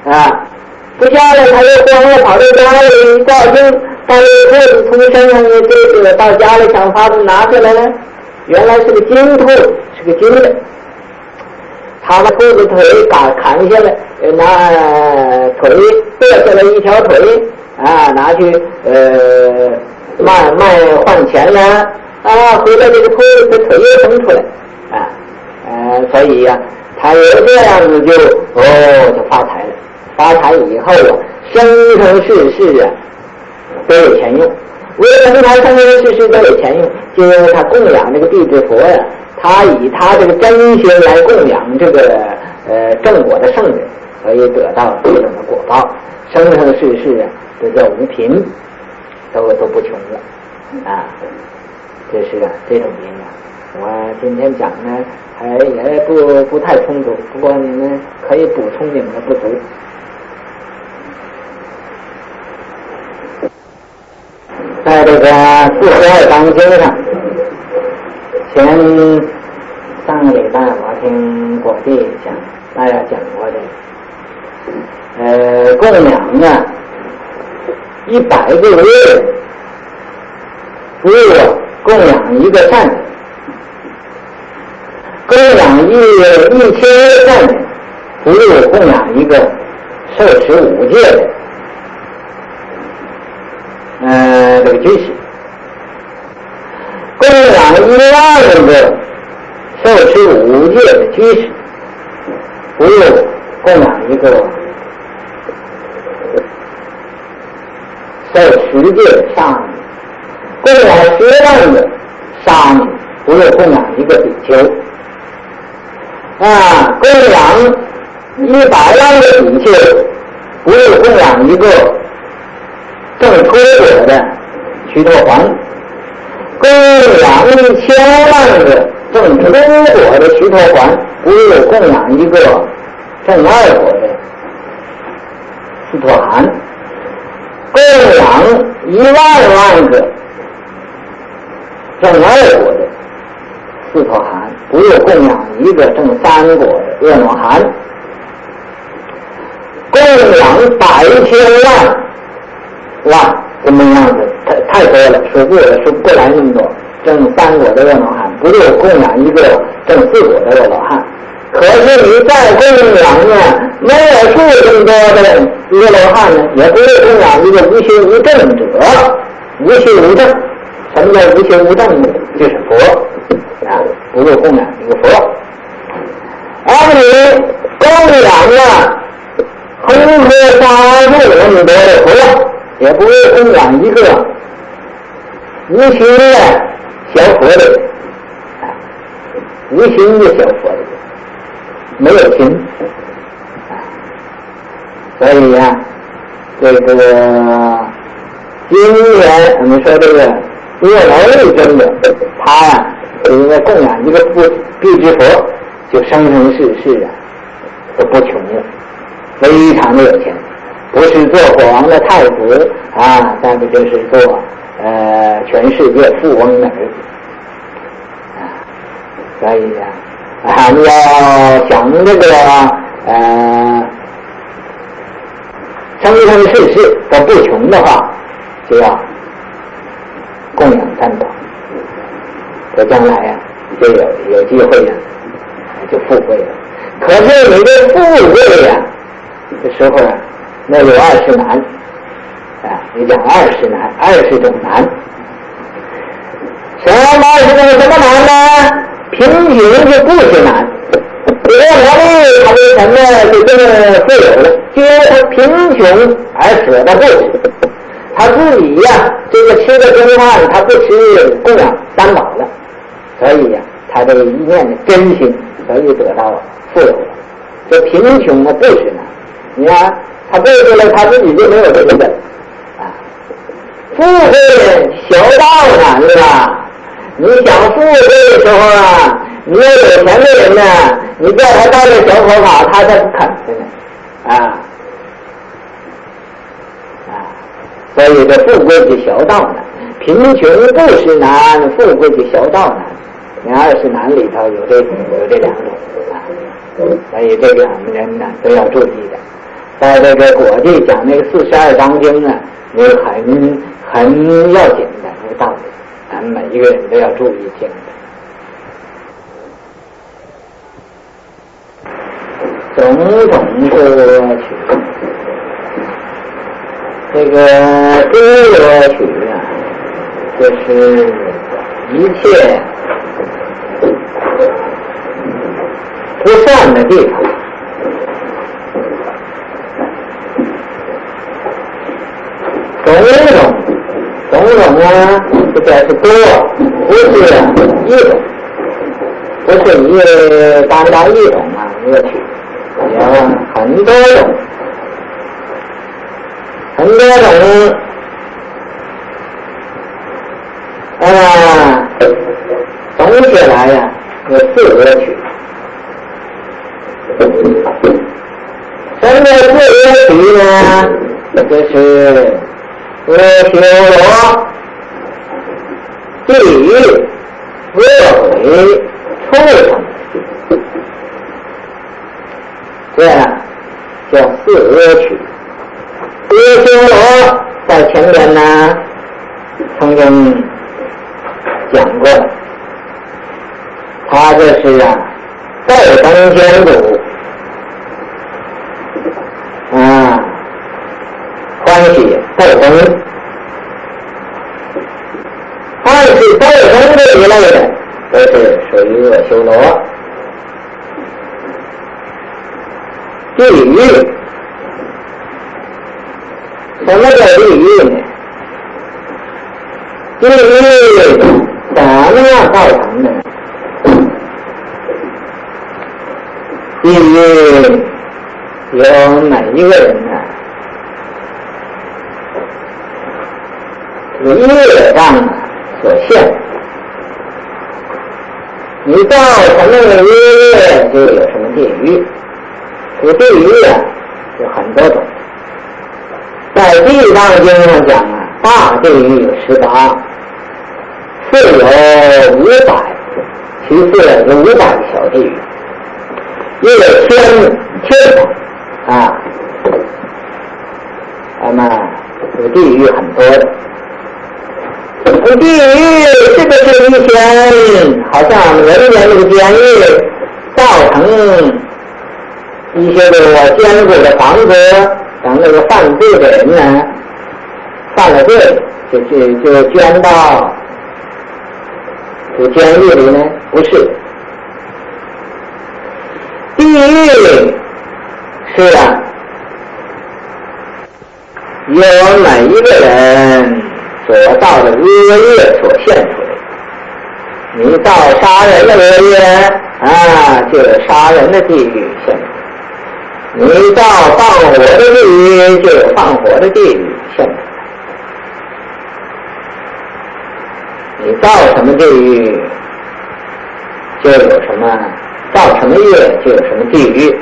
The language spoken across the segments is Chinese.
啊，不下来他又慌了，跑到家里一高兴，但是兔子从身上这个到家里想法子拿出来了，原来是个金兔，是个金的。他把兔子腿砍下来，拿腿剁下来一条腿啊，拿去卖换钱了啊，回来这个兔子的腿又生出来啊，所以呀，他有这样子就发财了。发财以后啊，生生世世啊都有钱用。为什么他生生世世都有钱用？就因为他供养这个地质佛呀，他以他这个真心来供养这个正果的圣人，所以得到这种的果报，生生世世啊都叫无贫，都不穷了啊。这是这种原因。我今天讲呢还也不太充足，不过你们可以补充你们的不足。在这个42章经上，上个礼拜我听果弟大家讲过的，供养啊100个月，不如供养一个善人；供养1000个善人，不如供养一个受持5戒的这个居士。供养10000个受持5戒的居士，不如供养一个受10戒的沙弥。供养10万个沙弥，不如供养一个比丘。供养100万个比丘，不如供养一个正脱果的须陀洹。供养1000万个正脱果的须陀洹，不如供养一个正2果的须陀含。供养10000个正2果的斯陀含，不如供养一个正3果的阿罗汉。供养100千万怎么样子？太多了，数不过来那么多。正3果的阿罗汉，不如供养一个正4果的阿罗汉。可是你再供养呢，没有数这么多的阿罗汉呢，也不如供养一个无修无证者。无修无证，什么叫无修无证呢？就是佛啊，不如供养一个佛。你供养恒河沙数那么多的佛，也不如供养一个无形的小佛的，无形的小佛的，没有形。所以呀，这个今天我们说这个若劳力真的，他呀因为供养一个必知佛，就生生世世都不穷了，非常的有钱，不是做国王的太子啊，但是就是做全世界富翁的儿子啊。所以你要想这个生生世世都不穷的话，就要供养三宝，这将来就有机会就富贵了。可是你这富贵这时候那有20难你讲20种难。什么难呢？贫穷就不是难。这个人他为什么就这么富有了？因为他贫穷而舍得不吃，他自己这个吃的中饭他不吃供养三宝了，所以他这一念的真心，所以得到富有了。这贫穷不是难，你看他背出来他自己就没有这个本富贵小道难了。你想富贵的时候你要有钱的人呢，你叫他到这小佛法，他才不肯的呢所以这富贵是小道难，贫穷不是难，富贵是小道难。你20难里头有这两种所以这个我们人呢都要注意的。 在这个果地讲那个42章经呢，有很要紧的那个道理，咱们每一个人都要注意听的。种种歌曲，这个歌曲啊，就是一切不善的地方。种种啊，这表示多，不是一种，不是单单一种啊歌曲，有很多种，很多种总起来呀，有4歌曲。什么4歌曲呢？就是阿修罗、地狱、恶鬼、畜生，这样叫4歌曲。阿修罗在前面呢曾经讲过，他这是斗争监督欢喜斗争，凡是斗争这一类的都是属于阿修罗。地狱，什么叫地狱呢？地狱怎么样造成的？地狱有每一个人业障所限，你造什么业就有什么地狱。这个地狱有很多种，在《地藏经》上讲大地狱有18，次有500，其次有500个小地狱，又有天堂那么这个地狱很多的。地狱这个是以前好像人间这个监狱造成一些这个坚固的房子，等那个犯罪的人呢犯了罪就捐到这个监狱里呢？不是，地狱是由每一个人所造的恶业所现出来。你造杀人的恶业就有杀人的地狱现出来；你造放火的地狱就有放火的地狱现出来。你造什么地狱就有什么，造什么业就有什么地狱。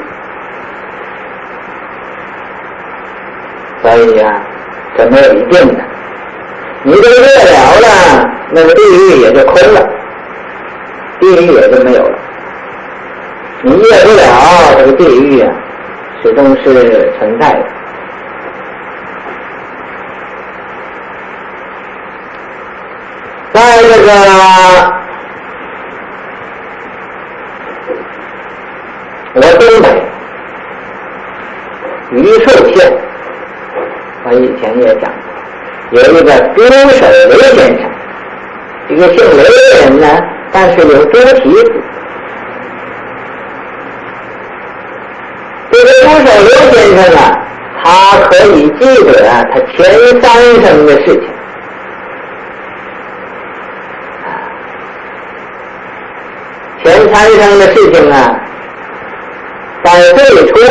所以这没有一定的，你这个业了了，那个地狱也就空了，地狱也就没有了。你业不了，这个地狱始终是存在的。在这个我东北榆树县，我以前也讲过，有一个朱守雷先生，一个姓雷的人呢，但是有猪蹄子。这个朱守雷先生他可以记得他前3生的事情。前3生的事情在最初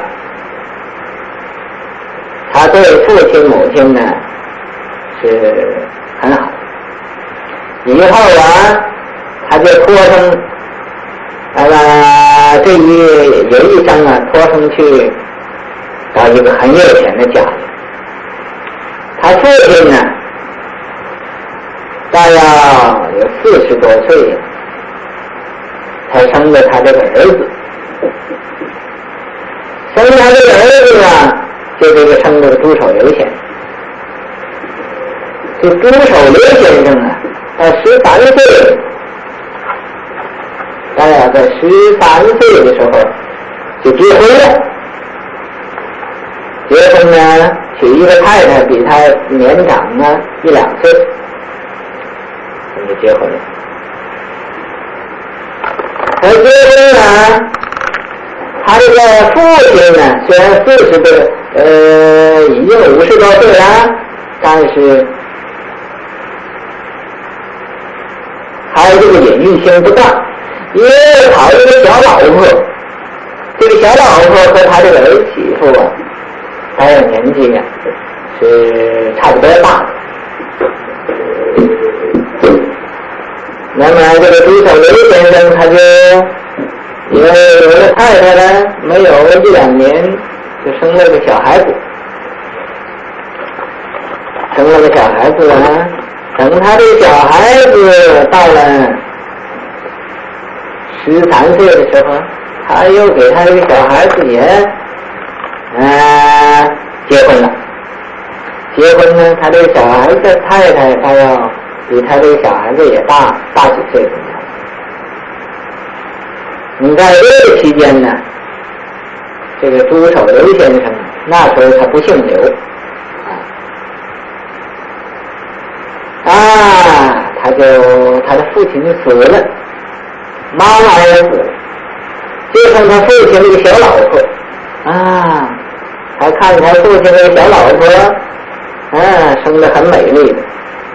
他对父亲母亲是很好，以后他就托生有一生托生去到一个很有钱的家里。他父亲大要有40多岁才生了他这个儿子。生他这个儿子啊，就这个称这个朱守刘先生。这朱守刘先生啊，到13岁，大概在13岁的时候就结婚了。结婚呢，娶一个太太比他年长啊1-2岁，他就结婚了。而结婚呢，他这个父亲呢，虽然40多，已经50多岁了，但是还有这个隐喻性不大，因为讨一个小老婆，这个小老婆和他这个儿媳妇啊，他的年纪啊是差不多大的。那么这个朱守刘先生他就因为有了太太呢，没有1-2年就生了个小孩子，生了个小孩子啊。等他这个小孩子到了13岁的时候，他又给他这个小孩子也结婚了。结婚呢，他这个小孩子太太他要比他这个小孩子也大几岁。你在这个期间呢，这个朱守刘先生那时候他不姓刘他的父亲死了，妈妈也死了，就剩他父亲那个小老婆他看他父亲那个小老婆生得很美丽的，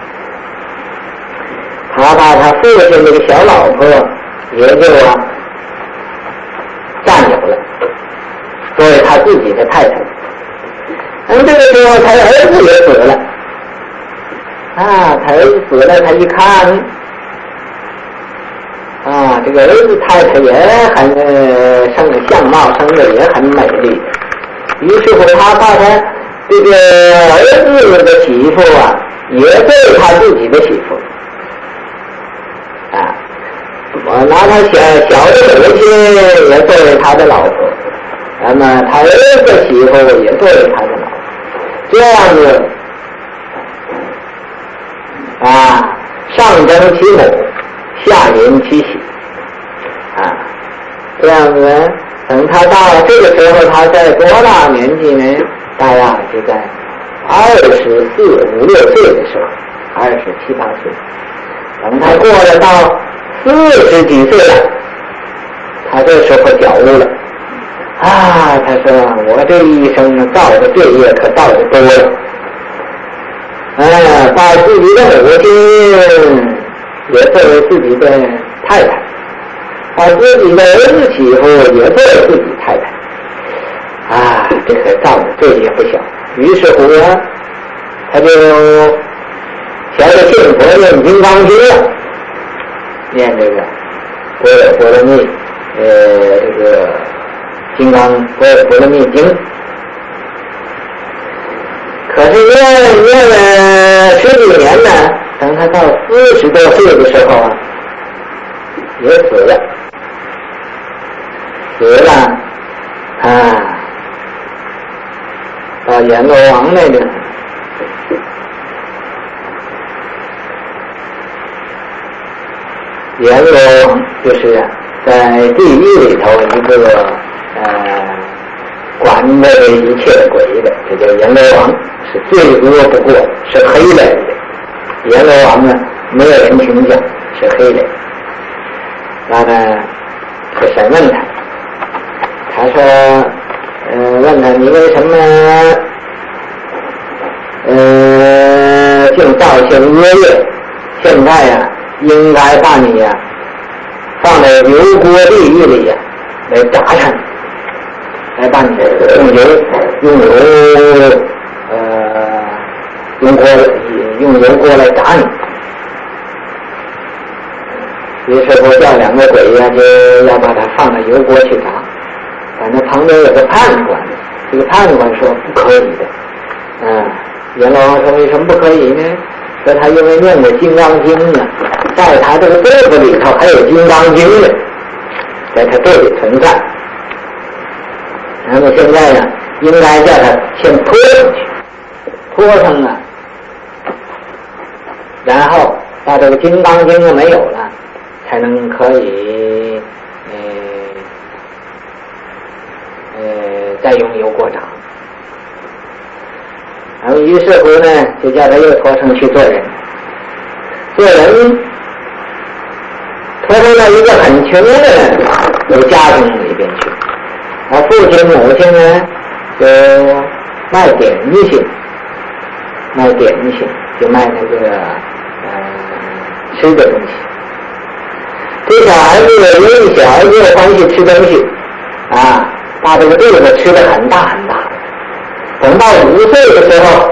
他把他父亲那个小老婆也就占有了，作为他自己的太太。这个时候他的儿子也死了他儿子死了，他一看这个儿子太太也很相貌生得也很美丽，于是乎他把他这个儿子的媳妇也作为他自己的媳妇我拿他小的母亲也作为他的老婆，那么他儿子的媳妇也作为他的老婆，这样子上争其母，下临其喜这样子等他到这个时候，他在多大年纪呢？大概就在24、5、6岁的时候，27、8岁。等他过了到40几岁了，他这时候觉悟了他说我这一生造的罪业可造的多了把自己的母亲也作为自己的太太，把自己的儿子媳妇也作为自己太太这个造的罪业不小。于是乎他就学着信佛念金刚经了，念这个波罗蜜这个金刚波罗蜜经。可是念了10几年呢，等他到40多岁的时候也死了到阎罗王那里。阎罗王就是在地狱里头一个管着一切的鬼的，这叫阎罗王，是最恶不过，是黑脸的。阎罗王呢，没有人听讲，是黑脸。那么就审问他，他说问他你为什么竟造行恶业？现在应该把你放在油锅地狱里来炸上，来把你用油锅来炸你。于是乎叫2个鬼就要把他放到油锅去炸。反正旁边有个判官，这个判官说不可以的。阎罗王说为什么不可以呢？说他因为念过《金刚经》呢，在他这个肚子里头还有《金刚经》呢，在他这里存在。那么现在应该叫他先拖上去，拖上了，然后到这个金刚经没有了，才能可以再用油锅炸。然后于是乎呢，就叫他又拖上去做人。做人拖上到一个很穷的家庭里边去，父亲母亲呢就卖点心，就卖那个吃的东西。这小孩子因为小孩子欢喜吃东西把这个肚子吃得很大很大。等到5岁的时候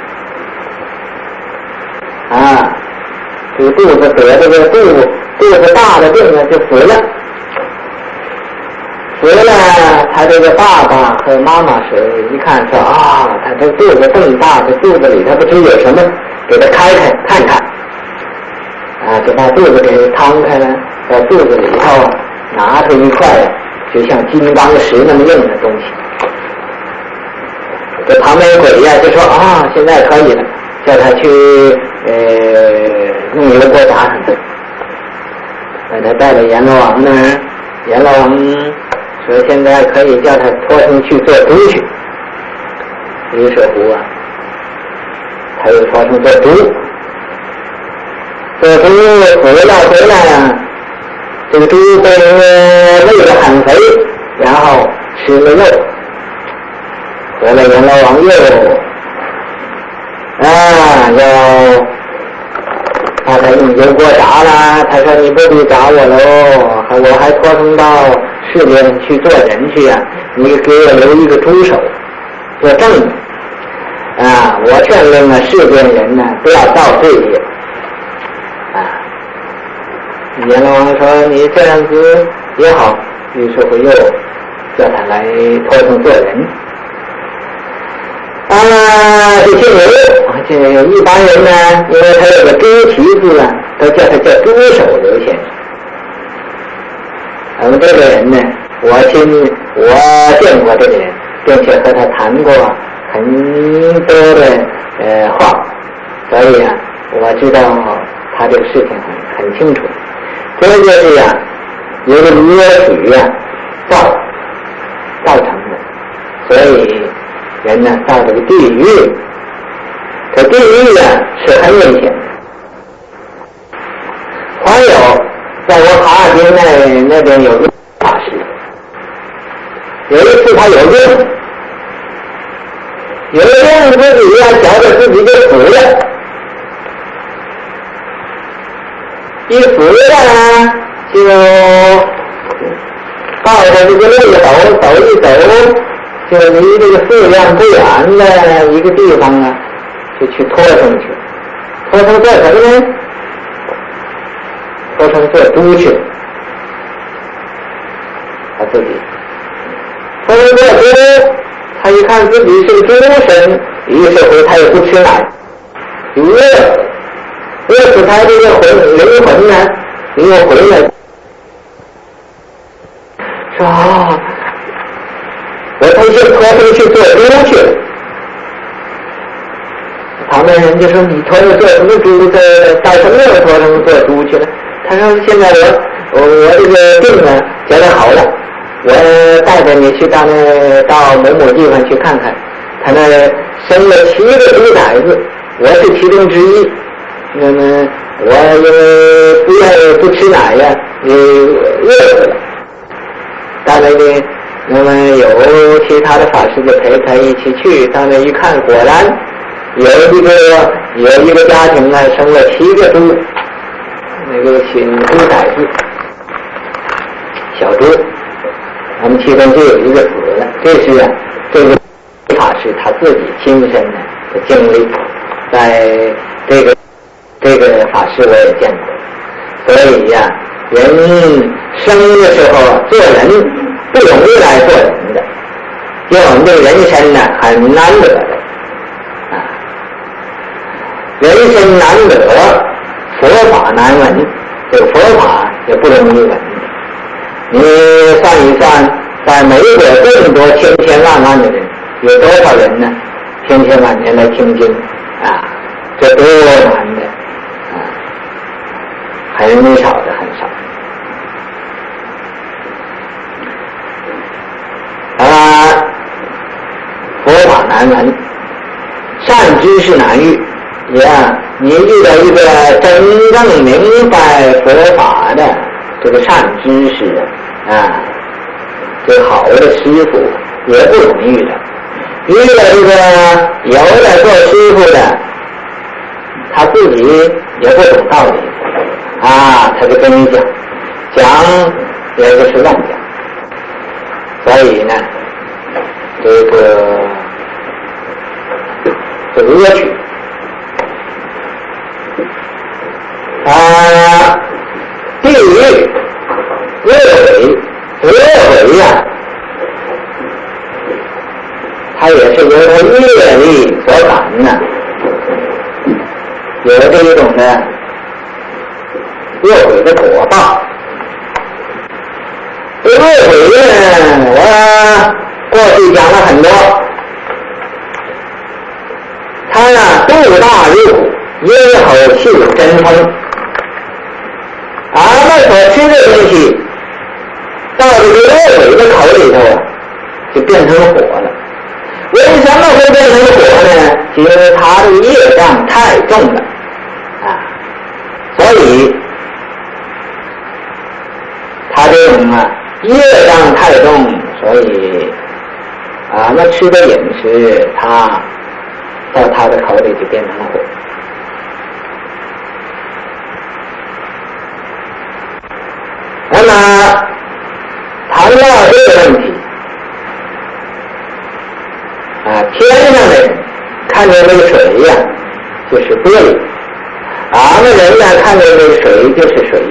这个肚子得这个肚子大的病呢就死了。他这个爸爸和妈妈是一看说他这肚子这么大，这肚子里他不知有什么，给他开开看看就把肚子给摊开了，在肚子里头拿出一块就像金刚石那么硬的东西。这旁边鬼就说现在可以了，叫他去用油锅炸上去。把他带到阎罗王那儿，阎罗王说现在可以叫他拖上去做猪去。于是乎他又拖上做猪，回来这个猪被喂得很肥，然后吃了肉。回来阎罗王又要把他用油锅炸了。他说你不必炸我喽，我还拖上到世界上去做人去你给我留一个猪手做证明我劝令世间人呢不要造罪业阎罗王说你这样子也好，于是乎又叫他来拖上做人。这一般人呢，因为他有个猪蹄子都叫他叫猪手刘先生。我们这个人呢，我见过这个人，并且和他谈过很多的话，所以我知道他这个事情很清楚。这就是有个约许造成的，所以人呢到这个地狱，这地狱是很危险的。还有在我哈尔滨那边有个法师，有一次他有病自己觉得自己就死了，一死了就抱着这个路走一走，就离这个寺院不远的一个地方就去拖上去，拖上做什么呢？拖上做猪去，他自己拖上做猪，他一看自己是个猪身，于是乎他也不吃奶，饿死他这个灵魂呢又回来，说我他先拖上去做猪去了。旁边人就说你拖着做什么猪到什么时候拖上做猪去了？他说现在我这个病觉得好了，我带着你去到某地方去看看，他那生了7个猪崽子，我是其中之一。那么我因为不吃奶饿死了。到那么有其他的法师就陪他一起去，到那一看，果然有一个家庭生了7个猪，那个猪崽子，小猪，他们其中就有一个死了。这是这个法师他自己亲身的经历，在这个法师我也见过。所以人生的时候做人不容易来做人的，因为我们这个人生很难得的人生难得，佛法难闻，这个佛法也不容易闻。你算一算，在美国这么多千万的人， 有多少人呢？天天晚年来听经啊，这多难的啊，很少的，很少。佛法难闻，善知识难遇。你遇到一个真正明白佛法的这个善知识啊，这个好的师傅也不容易的。遇到这个有的做师傅的，他自己也不懂道理啊，他就跟你讲也就是乱讲。所以呢，这个恶趣地狱恶鬼呀，它也是由它业力所感呢，有这一种呢恶鬼的果报。这恶鬼呢，我过去讲了很多，他呀肚大如虎，咽口气真风。那所吃的东西到这个恶鬼的口里头啊，就变成火了。为什么会变成火呢？因为他的业障太重了所以他这种业障太重，所以那吃的饮食他到他的口里就变成火。那么谈到这个问题天上的人看见这个水呀，就是玻璃，那人呢看见这个水就是水。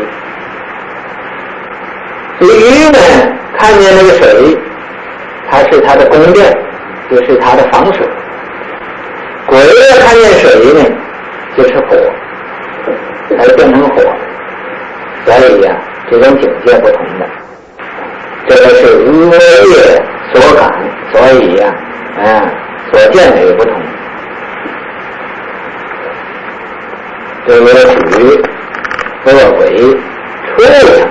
鱼呢看见这个水，它是它的宫殿，就是它的防水。鬼呢看见水呢，就是火，它就变成火。所以呀，这种境界不同的，这个是恶业所感，所以呀，所见的也不同。这个举恶鬼畜生，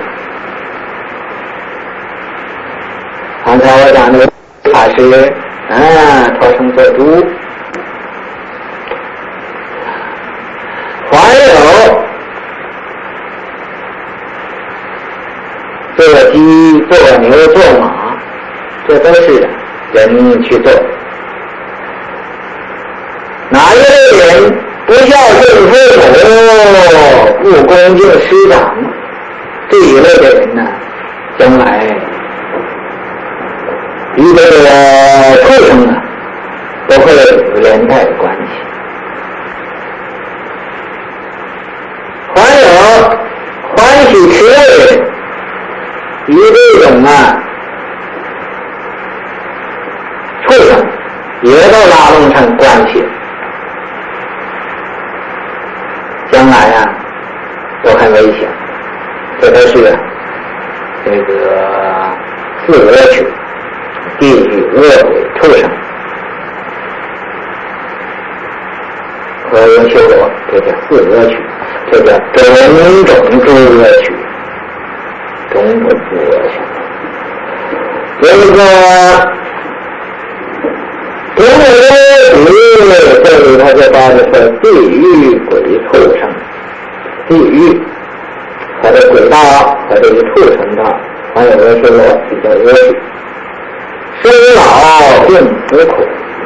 刚才我讲的法师托生做猪，还有做鸡、做牛、做马，这都是人去做。哪一类人不孝顺父母、不恭敬师长，这一类的人呢，将来与这个畜生都会有连带的关系。还有欢喜吃味的人，与这种畜生也都拉拢上关系，将来都很危险。这都是这个四恶趣，地狱、恶鬼、畜生和人修罗，这叫四恶趣，这叫种种诸恶趣，种种诸恶趣。这个种种恶趣，这里头就包括说地狱、鬼、畜生。地狱和这鬼道和这个畜生道，还有恶修罗，比较恶趣。生老病死苦，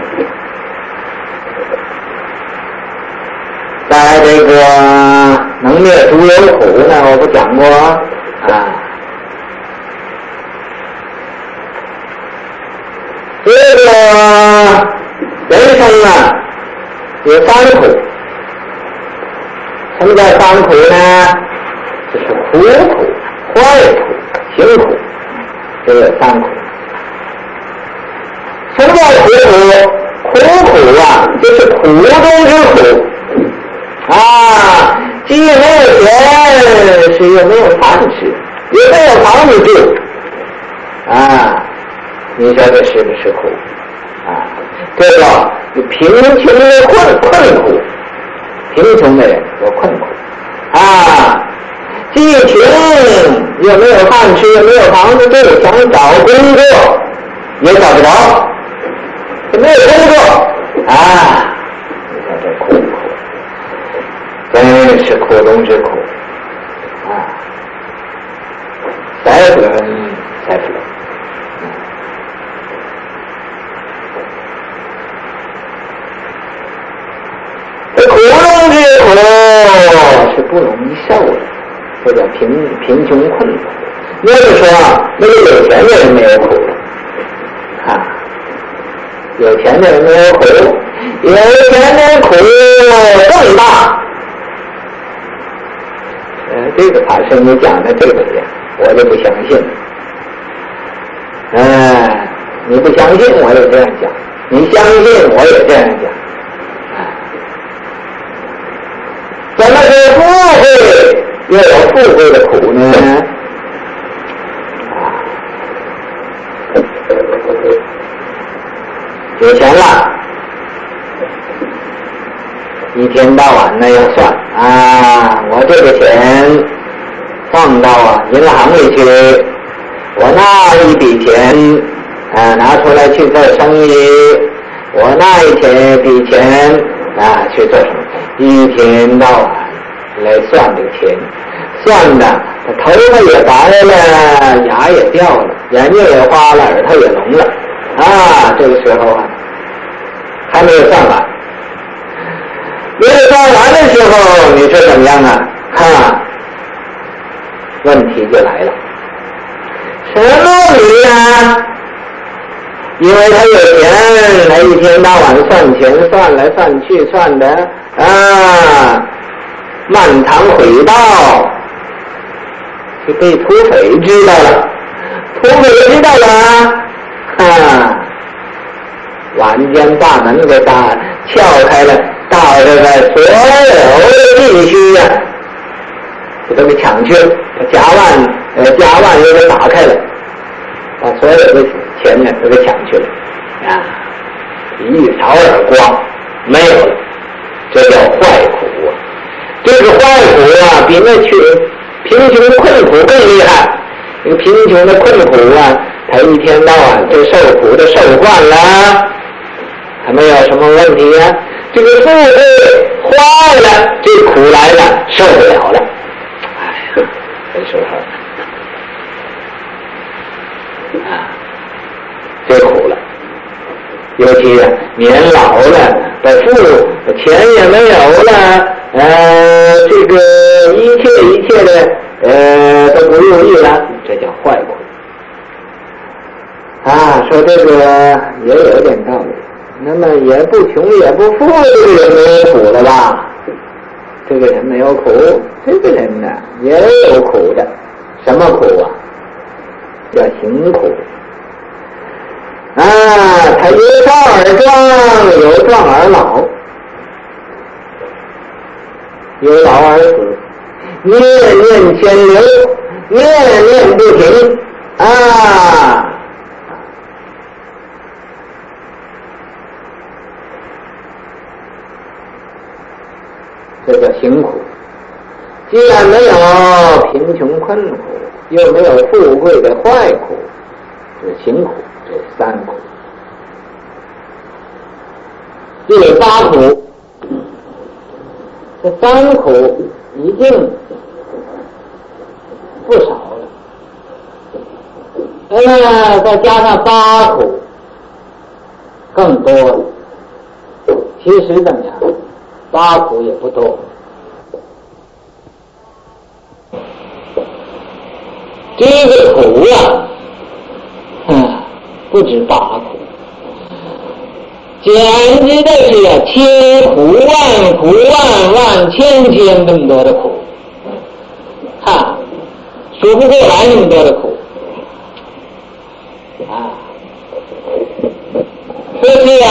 在这个能灭诸有苦呢，我不讲过这个人生有三苦。什么叫三苦呢？就是苦苦、坏苦、行苦，这有三苦。什么叫苦苦？苦苦就是苦中之苦既没有钱，是又没有饭吃，也没有房子住你说这是不是苦这个贫穷的困苦，贫穷的人有困苦啊，既穷又没有饭吃，又没有房子住，想找工作也找不着，没有工作啊！你看这苦，真是苦中之苦啊！再不这苦中之苦是不容易受的，这叫贫穷困苦。那就说那个有钱的人没有苦啊，有钱的人没有苦，有钱的苦更大。这个法师你讲的这个呀，我就不相信。你不相信我也这样讲，你相信我也这样讲。怎么是富贵又有富贵的苦呢？有钱了，一天到晚呢要算啊，我这个钱放到银行里去，我那一笔钱拿出来去做生意，我那一笔钱去做什么？一天到晚来算这个钱，算的他头发也白了，牙也掉了，眼睛也花了，耳朵也聋了啊！这个时候还没有算完，没有算完的时候，你说怎么样啊？问题就来了，什么问题啊？因为他有钱，他一天到晚算钱，算来算去，算的漫堂毁盗，就被土匪知道了，土匪知道了晚间大门给撬开了，到这个所有的地区都给抢去了，夹万又给打开了，把所有的钱呢都给抢去了一扫而光，没有了，这叫坏苦这个坏苦比那贫穷困苦更厉害。这个贫穷的困苦他一天到晚就受苦的受惯了，还没有什么问题这个富贵坏了，这苦来了，受不了了，真受好最苦了。尤其年老了，钱也没有了，这个一切的都不如意了，这叫坏苦说这个也有点道理。那么也不穷也不富，这个人没有苦了吧？这个人没有苦，这个人呢也有苦的。什么苦叫行苦他有少而壮，有壮而老，有老而死，念念牵流，念念不停这叫行苦。既然没有贫穷困苦，又没有富贵的坏苦，这行苦，这三苦。第八苦，这三苦已经不少了，再加上八苦更多了。其实怎么样，八苦也不多，这个苦不止八苦，简直的是千苦万苦，万万千这么多的苦数不过来那么多的苦所以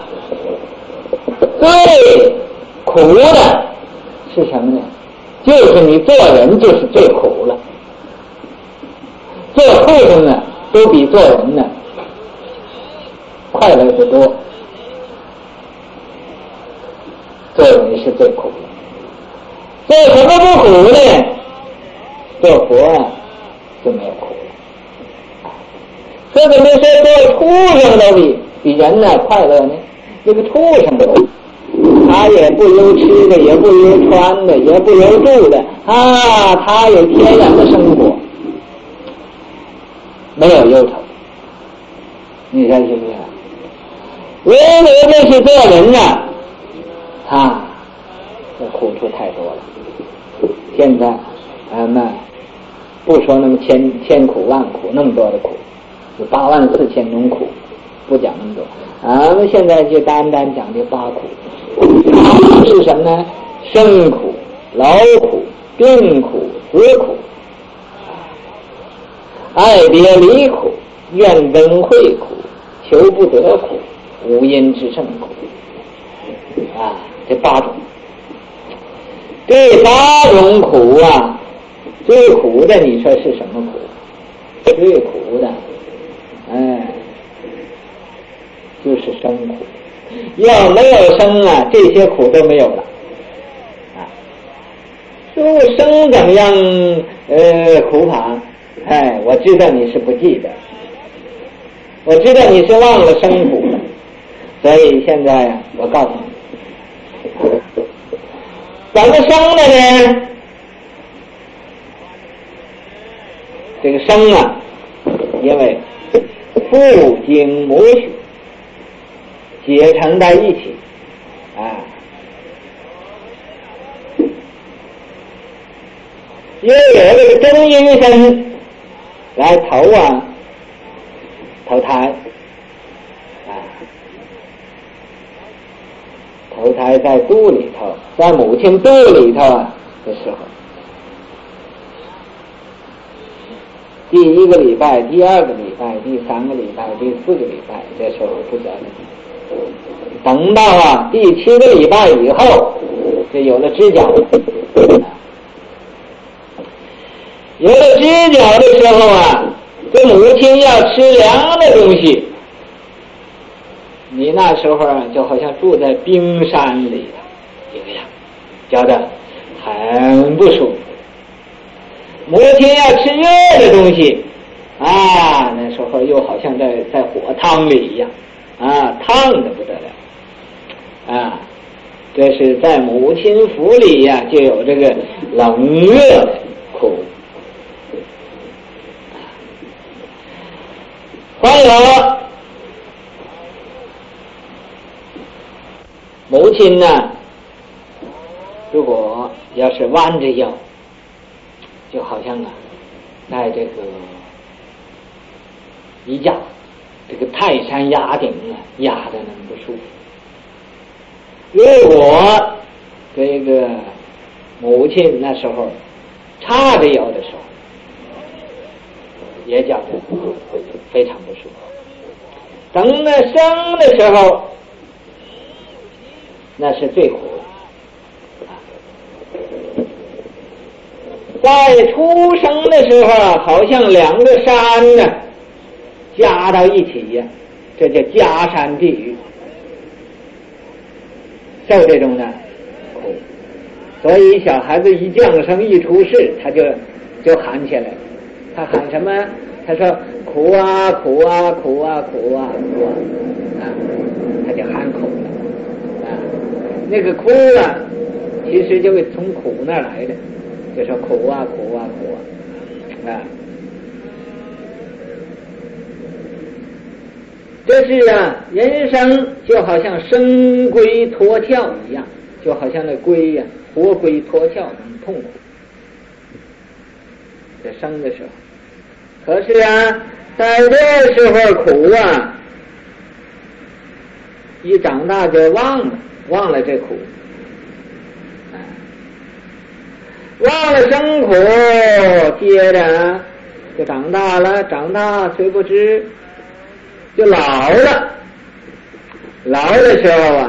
最苦的是什么呢？就是你做人就是最苦了，做畜生呢都比做人呢快乐得多做人是最苦的。做什么不苦呢？做佛就没有苦了。说怎么说做畜生都比人呢快乐呢？这个畜生他也不由吃的，也不由穿的，也不由住的啊，他有天然的生活，没有忧愁。你看是不是？唯独就是做人呢，这苦处太多了。现在俺们不说那么千苦万苦那么多的苦，有84000种苦，不讲那么多。俺们现在就单单讲这8苦。是什么呢？生苦、劳苦、病苦、死苦、爱别离苦、怨憎会苦、求不得苦、无因之胜苦。这8种。这8种苦最苦的你说是什么苦？最苦的就是生苦。要没有生这些苦都没有了。说生怎么样苦法？我知道你是不记得，我知道你是忘了生苦了，所以现在我告诉你，怎么生的呢？这个生因为父精母血结成在一起，因为有这个真阴身来投胎，投胎在肚里头，在母亲肚里头的时候，第1个礼拜、第2个礼拜、第3个礼拜、第4个礼拜，这时候不得了。等到第7个礼拜以后，就有了知觉。有了知觉的时候这母亲要吃凉的东西，你那时候就好像住在冰山里一个样，觉得很不舒服。母亲要吃热的东西那时候又好像在火汤里一样烫的不得了这是在母亲腹里就有这个冷热的苦。还有母亲如果要是弯着腰，就好像在这个一架这个泰山压顶压得那么不舒服。如果这个母亲那时候叉着腰的时候，也觉得非常不舒服。等生的时候，那是最苦的。在出生的时候，好像2个山加到一起这叫加山地狱，受这种苦。所以小孩子一降生一出世，他就喊起来，他喊什么？他说苦啊苦啊苦啊苦啊苦他就喊苦了那个苦其实就从苦那儿来的，就说苦啊苦啊苦这是人生就好像生龟脱壳一样，就好像那龟活龟脱壳那么痛苦。在生的时候，可是在这时候苦一长大就忘了这苦，忘了生苦，接着就长大了，长大虽不知就老了。老的时候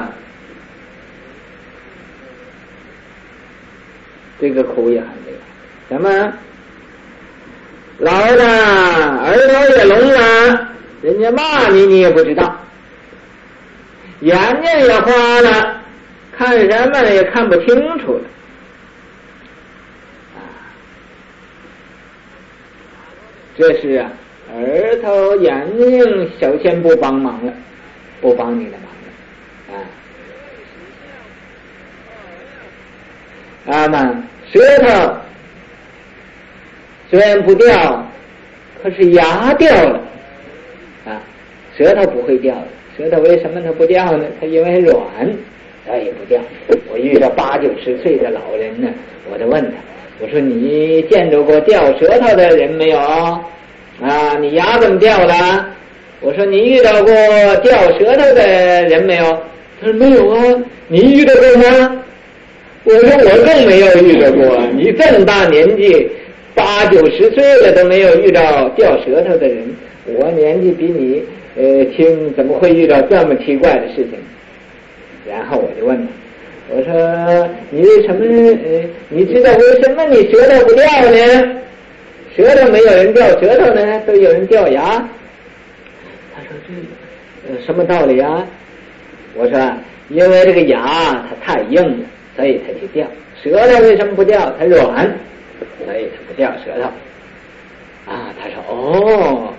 这个苦也很厉害。什么？老了，耳朵也聋了，人家骂你也不知道，眼睛也花了， 看什么也看不清楚了啊！这是啊，耳朵、眼睛首先不帮忙了，不帮你的忙了啊！那舌头虽然不掉，可是牙掉了啊！舌头不会掉的，舌头为什么它不掉呢？它因为软，它也不掉。我遇到80、90岁的老人呢，我就问他，我说你见着过掉舌头的人没有啊？你牙怎么掉了？我说你遇到过掉舌头的人没有？他说没有啊。你遇到过吗？我说我更没有遇到过。你这么大年纪，80、90岁了都没有遇到掉舌头的人，我年纪比你轻，怎么会遇到这么奇怪的事情？然后我就问他，我说你为什么你知道为什么你舌头不掉呢？舌头没有人掉舌头呢，都有人掉牙。他说这什么道理啊？我说因为这个牙它太硬了，所以它就掉。舌头为什么不掉？它软，所以它不掉舌头啊。他说哦。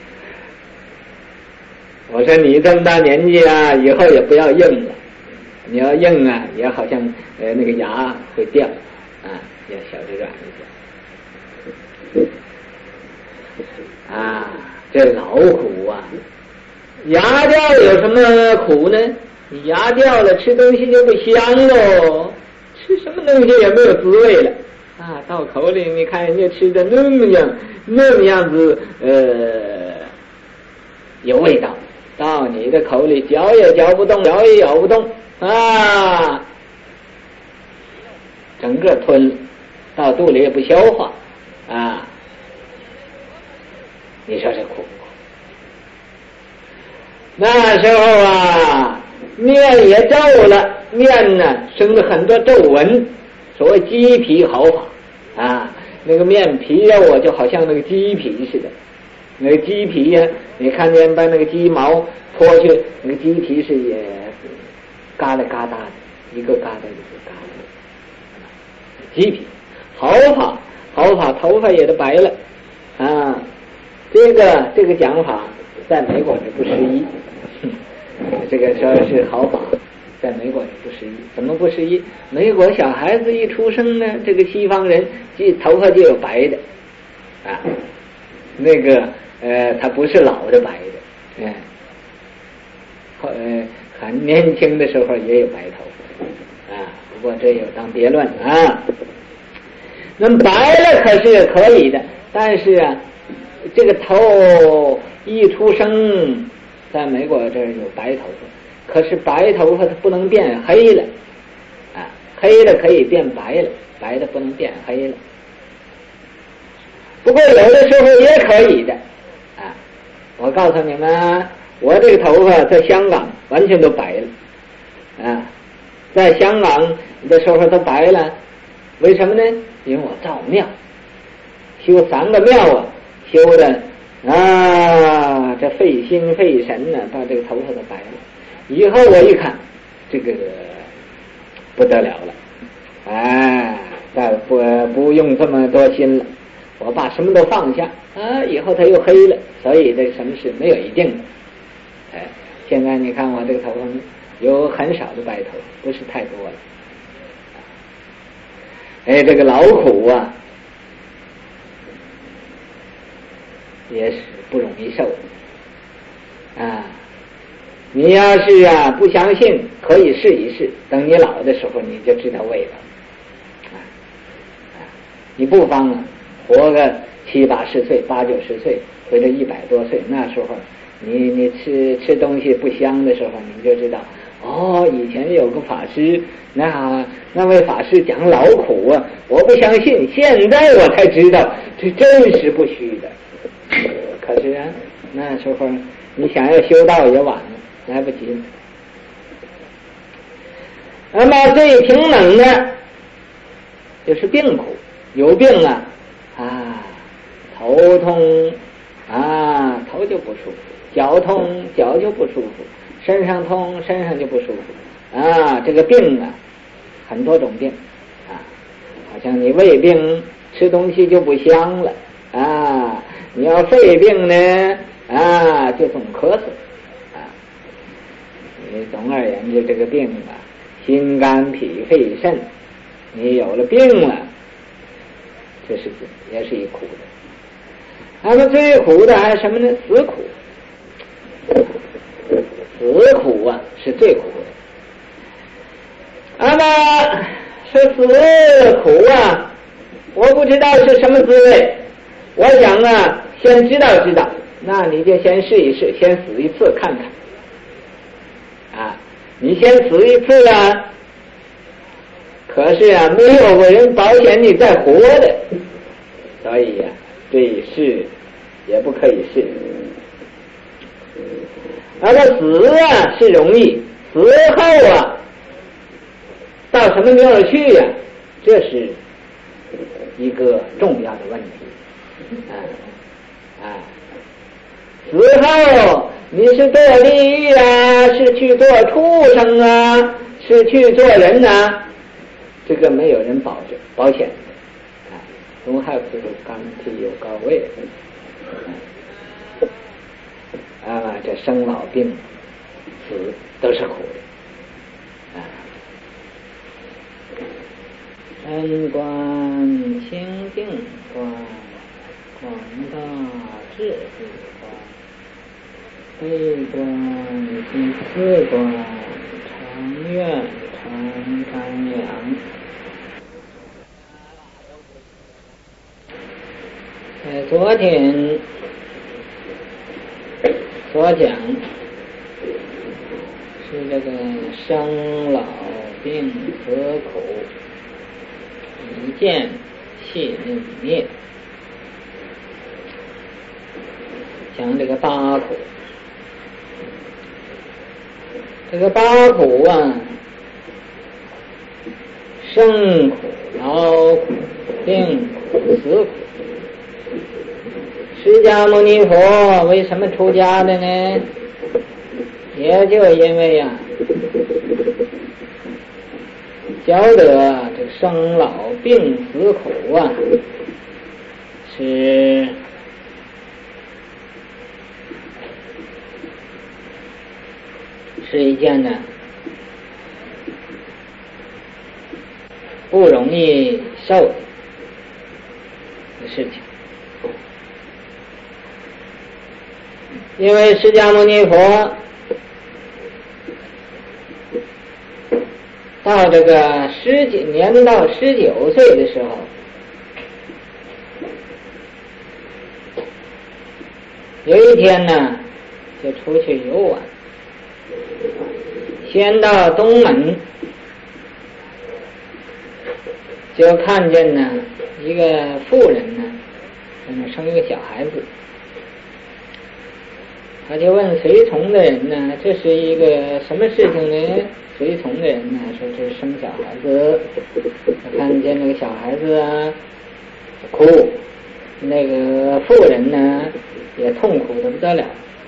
我说你这么大年纪啊，以后也不要硬了。你要硬啊，也好像那个牙会掉啊，要小着软一点啊。这老苦啊，牙掉有什么苦呢？你牙掉了，吃东西就不香喽，吃什么东西也没有滋味了啊。到口里你看人家吃的那么样子有味道，到你的口里嚼也嚼不动，咬也咬不动啊，整个吞到肚里也不消化啊。你说这苦不苦？那时候啊，面也皱了，面呢生了很多皱纹，所谓鸡皮好法啊。那个面皮呀，我就好像那个鸡皮似的。那个鸡皮呀，你看见把那个鸡毛脱去，那个鸡皮是也嘎啦嘎哒的，一个嘎哒一个嘎哒。鸡皮好法，头发也都白了啊。这个讲法在美国是不适宜，这个说是好法，在美国是不适宜。怎么不适宜？美国小孩子一出生呢，这个西方人头发就有白的啊，那个他不是老的白的，很年轻的时候也有白头发啊。不过这有当别论啊。那么白了可是可以的，但是啊，这个头一出生，在美国这儿有白头发，可是白头发它不能变黑了啊，黑了可以变白了，白的不能变黑了。不过有的时候也可以的啊。我告诉你们，我这个头发在香港完全都白了啊，在香港的时候都白了，为什么呢？因为我造庙，修3个庙啊，修的啊，这费心费神呢，把这个头发都白了。以后我一看，这个不得了了，再不用这么多心了，我把什么都放下啊，以后它又黑了。所以这什么事没有一定的，现在你看我这个头发有很少的白头，不是太多了。这个劳苦啊，也是不容易受啊。你要是啊不相信，可以试一试，等你老的时候你就知道味道你不妨啊活个70、80岁、80、90岁或者100多岁，那时候你吃东西不香的时候，你就知道以前有个法师，那位法师讲劳苦啊，我不相信，现在我才知道这真是不虚的。可是啊，那时候你想要修道也晚了，来不及了。那么最平等的就是病苦，有病头痛头就不舒服，脚痛脚就不舒服，身上痛身上就不舒服这个病啊，很多种病好像你胃病吃东西就不香了你要肺病呢就总咳嗽你总而言之这个病心肝脾肺肾你有了病了，这是也是一苦的。那么最苦的还是什么呢？死苦。死苦是最苦的。那么说死苦我不知道是什么滋味。我想先知道，那你就先试一试，先死一次看看。你先死一次可是没有个人保险你再活的，所以这试也不可以试。那么死是容易，死后到什么地方去这是一个重要的问题。死后你是堕地狱是去做畜生是去做人这个没有人保险don't have to guarantee you go away 这生老病死都是苦的真观清净观，广大智慧观，悲观第四观，长远长瞻仰。昨天所讲是这个生老病死苦一见系内灭，讲这个八苦。这个八苦生苦、老苦、病苦、死苦。释迦牟尼佛为什么出家的呢？也就因为晓得这生老病死苦是一件不容易受的事情。因为释迦牟尼佛到这个年到19岁的时候，有一天就出去游玩，先到东门，就看见一个妇人在那生一个小孩子。他就问随从的人这是一个什么事情呢？随从的人说这是生小孩子。他看见那个小孩子哭，那个妇人也痛苦得不得了，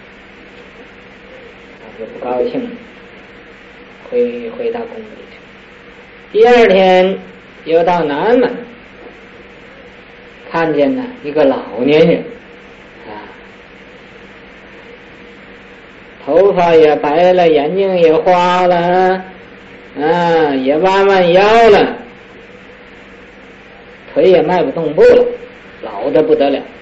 他就不高兴了，回到宫里去。第二天又到南门，看见一个老年人头发也白了，眼睛也花了也弯腰了，腿也迈不动步了，老得不得了。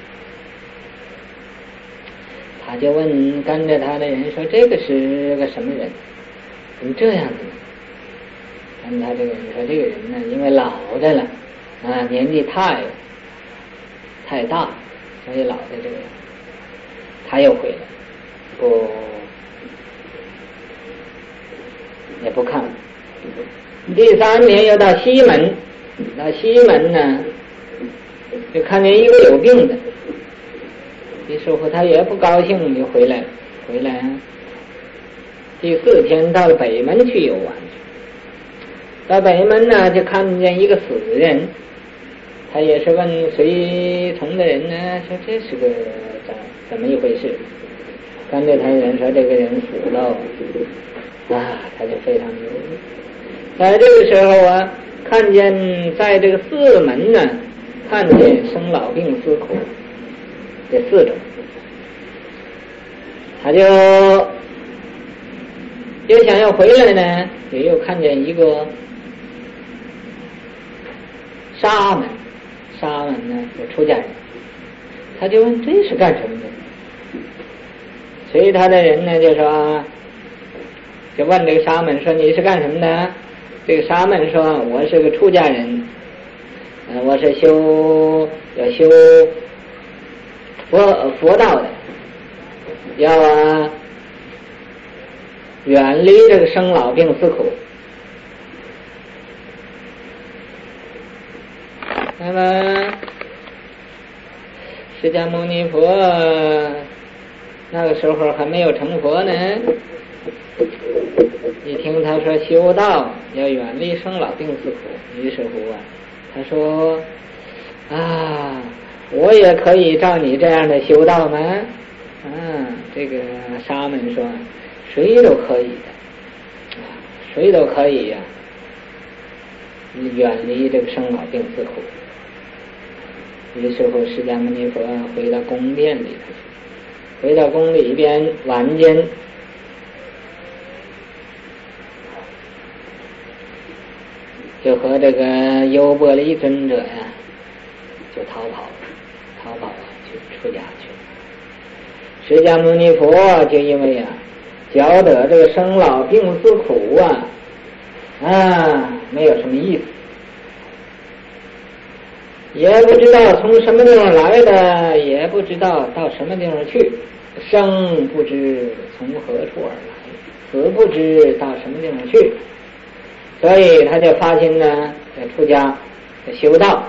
他就问跟着他的人说，这个是个什么人，怎么这样子呢？跟他这个人说，这个人因为老的了年纪太大，所以老的这个人。他又回来，也不看了。第三天又到西门，就看见一个有病的，于是乎他也不高兴，就回来。第四天到了北门去游玩去，到北门就看见一个死人，他也是问随从的人说这是个怎么一回事？跟着他的人说这个人死了， 他就非常牛。在这个时候啊，看见在这个四门呢，看见生老病死苦这四种，他就又想要回来呢，也又看见一个沙门呢有出家人，他就问这是干什么的？随他的人呢就说，就问这个沙门说你是干什么的？这个沙门说我是个出家人，我是要修佛道的，要远离这个生老病死苦。那么释迦牟尼佛那个时候还没有成佛呢，一听他说修道要远离生老病死苦，于是乎他说我也可以照你这样的修道吗？这个沙门说谁都可以的，谁都可以远离这个生老病死苦。于是乎释迦牟尼佛回到宫殿里头，回到宫里边，晚间就和这个优波离尊者就逃跑去出家去。释迦牟尼佛就因为觉得这个生老病死苦没有什么意思，也不知道从什么地方来的，也不知道到什么地方去，生不知从何处而来，死不知到什么地方去，所以他就发心呢在出家修道，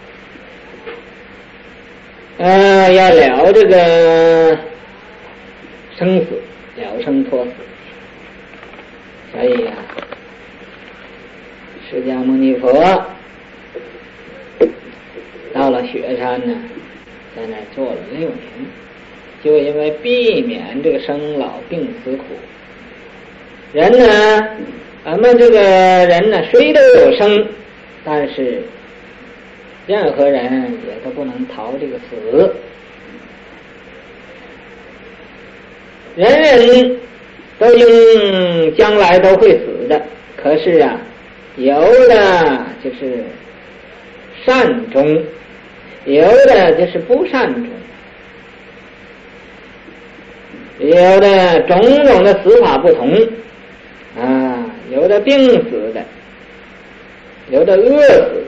要了这个生死，了生脱死。所以释迦牟尼佛到了雪山呢，在那做了6年，就因为避免这个生老病死苦。人呢，咱们这个人呢，谁都有生，但是任何人也都不能逃这个死。人人都应将来都会死的，可是有的就是善终，有的就是不善终，有的种种的死法不同有的病死的，有的饿死，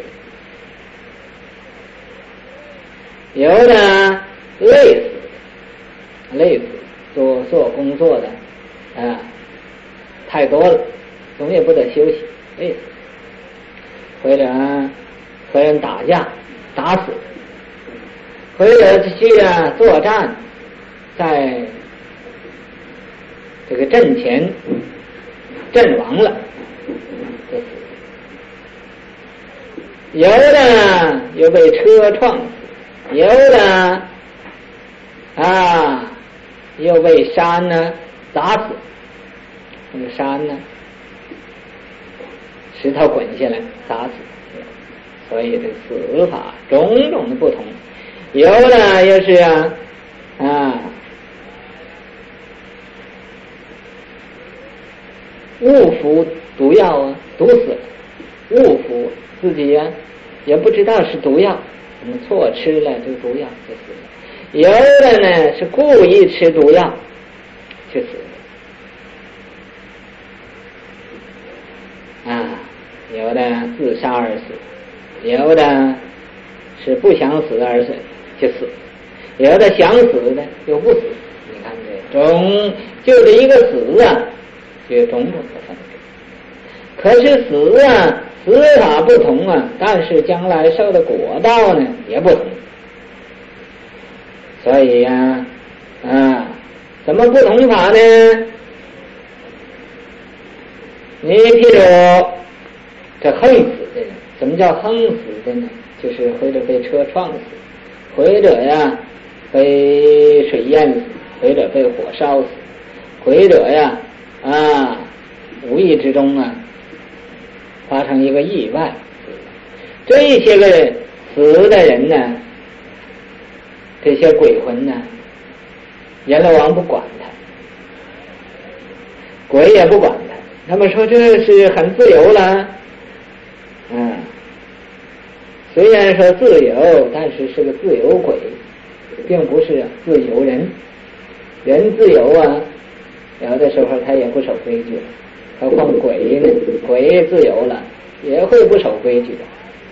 有的累死，做工作的太多了，总也不得休息，累死，或者和人打架打死，或者去作战，在这个阵前阵亡了就死，有的又被车撞死，有的又被山呢砸死，那个山呢石头滚下来砸死，所以这个死法种种的不同，有的又是误服毒药毒死了，误服自己也不知道是毒药，错吃了这个毒药就死了。有的呢是故意吃毒药去死的，有的自杀而死，有的是不想死而死就死，有的想死的又不死。你看就这一个死就有种种的分别。可是死法不同但是将来受的果报呢也不同。所以怎么不同法呢？你譬如这横死的人，怎么叫横死的呢？就是或者被车撞死，或者被水淹死，或者被火烧死，或者无意之中啊发生一个意外，这些个死的人呢，这些鬼魂呢，阎罗王不管他，鬼也不管他，他们说这是很自由了，虽然说自由，但是是个自由鬼，并不是自由人。人自由啊，有的时候他也不守规矩，何况鬼呢？鬼自由了也会不守规矩的。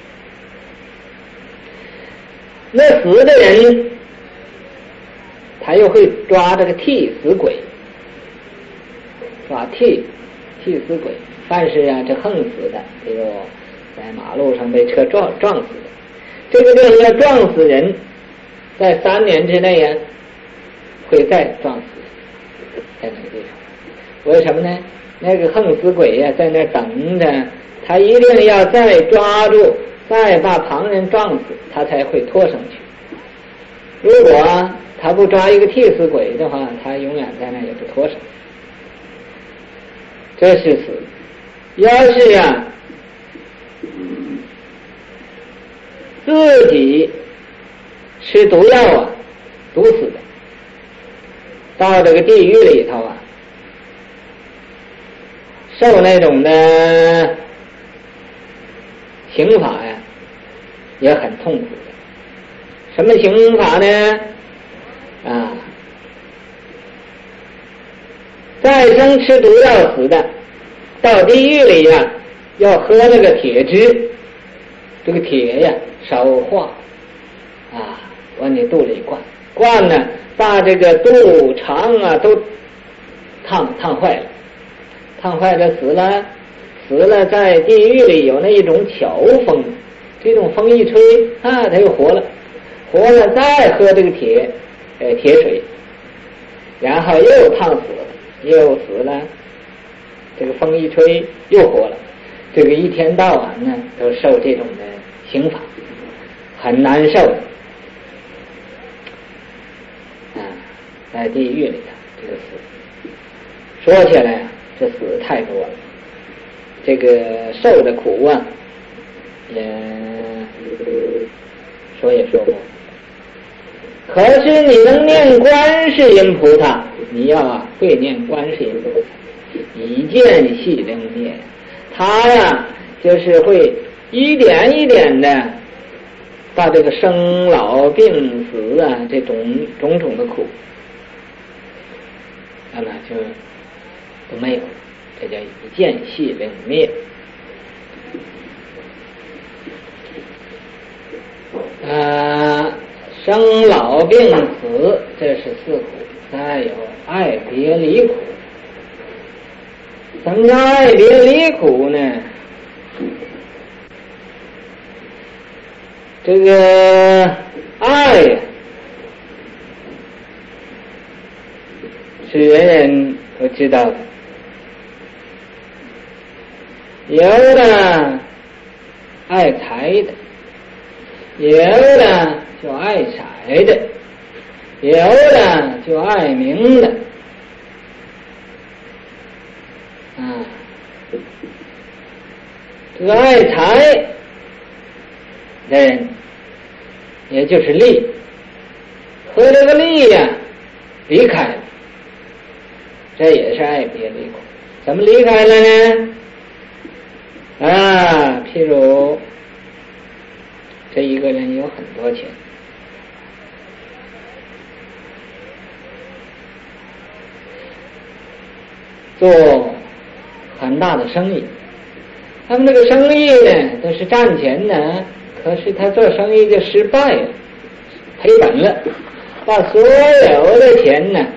那死的人他又会抓这个替死鬼，抓替死鬼。凡是啊这横死的，比如在马路上被车撞死的，这个人要撞死人，在3年之内啊会再撞死在那个地方。为什么呢？那个横死鬼呀，在那等着，他一定要再抓住，再把旁人撞死，他才会拖上去。如果他不抓一个替死鬼的话，他永远在那也不拖上。这是死。要是啊自己吃毒药啊毒死的，到这个地狱里头啊受那种的刑法呀也很痛苦的。什么刑法呢？再生吃毒药死的，到地狱里呀要喝那个铁汁，这个铁呀烧化往你肚里灌呢，把这个肚肠啊都烫坏了，死了，在地狱里有那一种巧风，这种风一吹他又活了，再喝这个铁水，然后又烫死了，又死了，这个风一吹又活了，这个一天到晚呢都受这种的刑罚，很难受的。在地狱里头这个死，说起来这死太多了，这个受的苦啊也说也说不。可是你能念观世音菩萨，你要会念观世音菩萨，以见细灵灭，他呀就是会一点一点的把这个生老病死啊这种种的苦那么就都没有，这叫一见细灵灭。生老病死这是4苦，再有爱别离苦。什么叫爱别离苦呢？这个爱是人人都知道的，有的爱财的，有的就爱色的，有的就爱名的，这个爱财的人，也就是利，和这个利呀离开了，这也是爱别离苦。怎么离开了呢？譬如这一个人有很多钱，做很大的生意，他们这个生意呢都是赚钱的，可是他做生意就失败了，赔本了，把所有的钱呢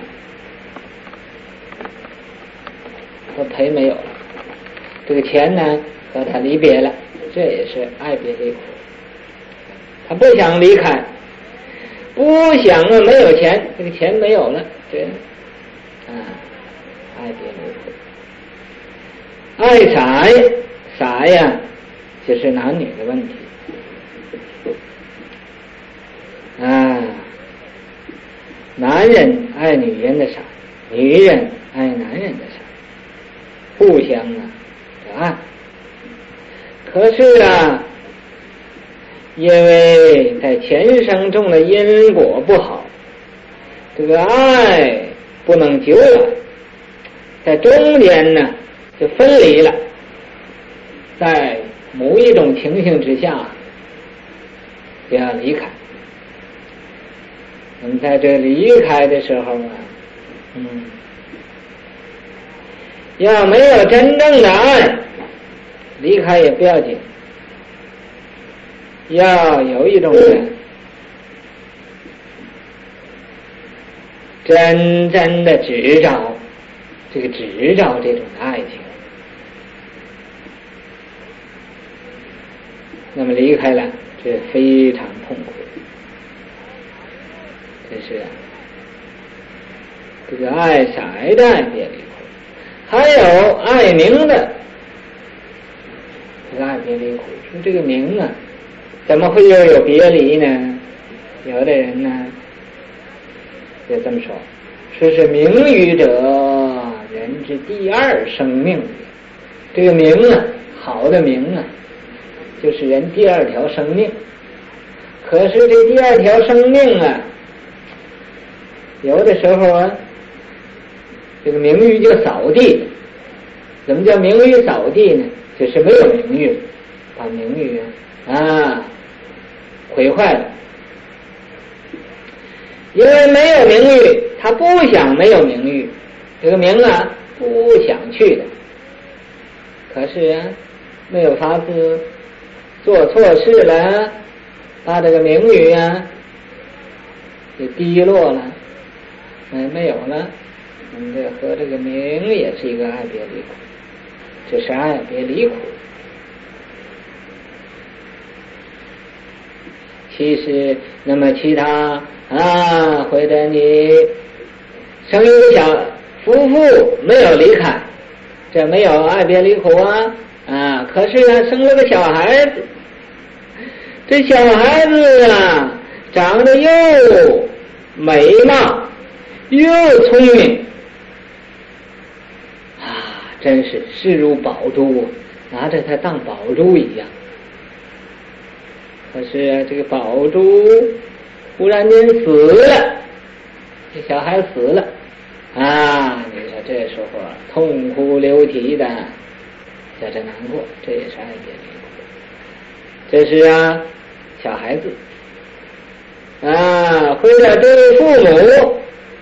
都赔没有了，这个钱呢和他离别了，这也是爱别离苦。他不想离开，不想没有钱，这个钱没有了，这爱别离苦。爱色呀就是男女的问题男人爱女人的色，女人爱男人的色。 互相爱。可是啊，因为在前生中的因果不好，这个爱不能久了，在中间呢就分离了，在某一种情形之下就要离开。那么在这离开的时候啊，要没有真正的爱，离开也不要紧，要有一种真正的执着，这个执着这种爱情，那么离开了，这非常痛苦。这是这个爱色的爱别离苦，还有爱名的这个爱别离苦。说这个名啊，怎么会又有别离呢？有的人呢就这么说，说是名誉者人之第二生命。这个名啊，好的名啊，就是人第二条生命。可是这第二条生命啊，有的时候啊，这个名誉就扫地。怎么叫名誉扫地呢？就是没有名誉，把名誉毁坏了。因为没有名誉，他不想没有名誉，这个名啊不想去的。可是啊，没有法子，做错事了，把这个名誉啊给低落了，没有了。这和这个名也是一个爱别离苦，这是爱别离苦。其实那么其他或者你生一个小夫妇没有离开，这没有爱别离苦可是呢生了个小孩子，这小孩子长得又美貌又聪明真是视如宝珠，拿着它当宝珠一样。可是这个宝珠忽然间死了，这小孩死了你说这时候痛哭流涕的，在这难过，这也是爱别离苦。这是小孩子为了对父母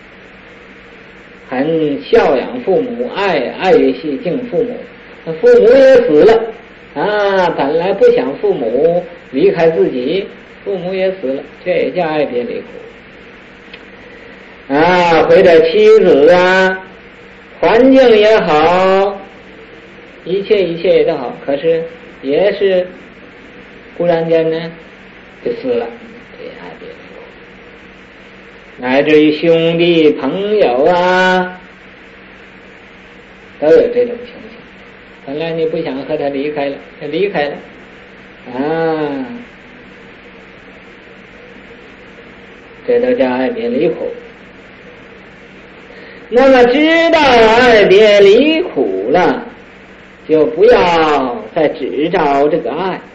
很孝养父母，爱惜敬父母，父母也死了本来不想父母离开自己，父母也死了，这也叫爱别离苦或者妻子环境也好，一切也都好，可是也是忽然间呢就死了，这也爱别离苦。乃至于兄弟朋友都有这种情形，本来你不想和他离开了，他离开了这都叫爱别离苦。那么知道爱别离苦了，就不要再执着这个爱，